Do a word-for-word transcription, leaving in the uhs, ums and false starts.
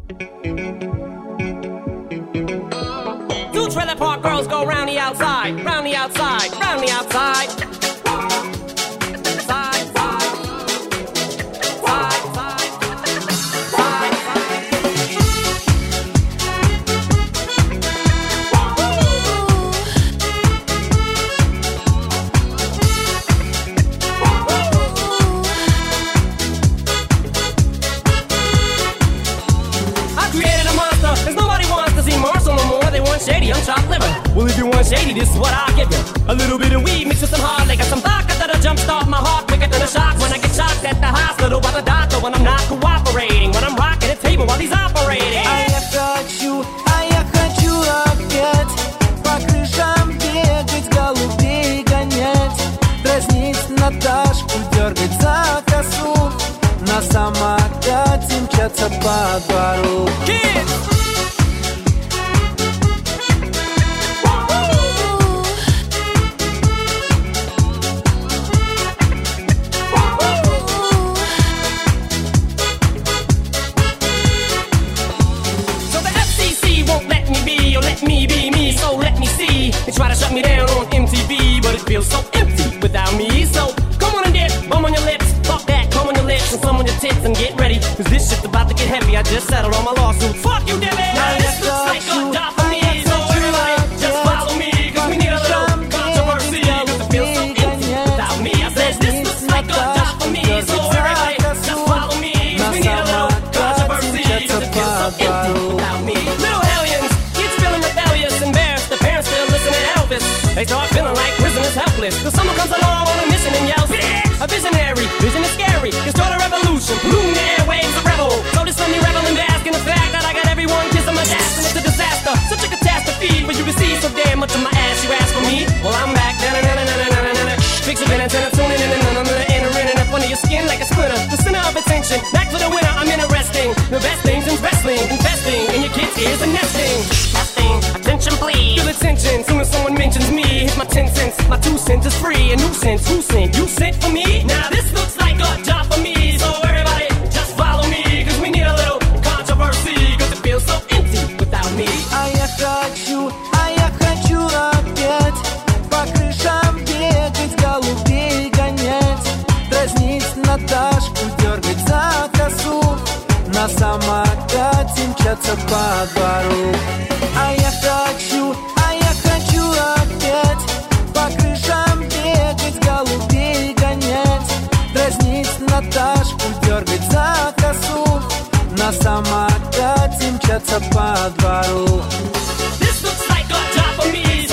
Two trailer park girls go round the outside, round the outside, round the outside. Side, side, side, side, side, side. I created a monster, 'cause nobody wants to see Marshall no more. They want shady, I'm chopped liver. Well, if you want shady, this is what I'll give you. A little bit of weed mixed with some hard liquor, some vodka that'll jumpstart my heart quicker than a shock when I get shocked at the hospital by the doctor when I'm not cooperating, when I'm rocking the table while he's operating. А я хочу, а я хочу опять по крышам бегать, голубей гонять, дразнить Наташку, дергать за косу, на самокате мчаться по двору. Kids! Me be me, so let me see. They try to shut me down on M T V, but it feels so empty without me. So come on and dip, bum on your lips, fuck that, come on your lips and some on your tits and get ready, 'cause this shit's about to get heavy. I just settled on my lawsuit. Fuck you, Debbie! Now this looks like a job for me, so everybody just follow me, 'cause we need a little controversy, 'cause it feels so empty without me. I said this looks like a job for me, so everybody just follow me, 'cause we need a little controversy, 'cause it feels so empty without me. Little hellions, kids feeling rebellious, embarrassed, the parents still listen to Elvis. They start feeling like prisoners helpless, 'cause someone comes along on a mission and yells, bitch! A visionary, vision is scary, can start a revolution, polluting the airwaves, a rebel. So this Sunday rebel and bask in the fact that I got everyone kissing my ass, and it's a disaster, such a catastrophe, but you receive so damn much of my ass, you ask for me? Well, I'm back, na-na-na-na-na-na-na-na. Fix your minutes and I'm tuning in and I'm entering up under your skin like a splinter, the center of attention, back for the winner, I'm interesting, the best things in wrestling, investing in your kids' ears and nesting. Nesting, attention please, feel attention, soon as someone mentions me, hit my ten cents, my two cents is free, a nuisance, who sent, you sent for me? Now this looks like a job for me, so everybody just follow me, 'cause we need a little controversy, 'cause it feels so empty without me. А я хочу, а я хочу опять по крышам бегать, голубей гонять, дразнить Наташку, дергать за косу, на самокате мчаться по двору. А я хочу, а я хочу опять по крышам бегать, голубей гонять, дразнить Наташку, дергать за косу, на самокате мчаться по двору. This looks like a job for me,